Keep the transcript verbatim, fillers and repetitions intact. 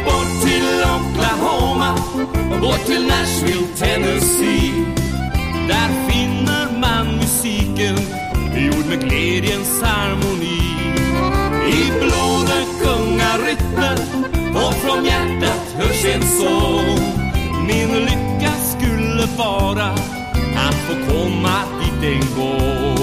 bort till Oklahoma och bort till Nashville, Tennessee. Där finner man musiken gjord med glädjens harmoni. I blodet gungar rytmen och från hjärtat hörs en sång. Min lycka skulle vara att få komma dit en gång.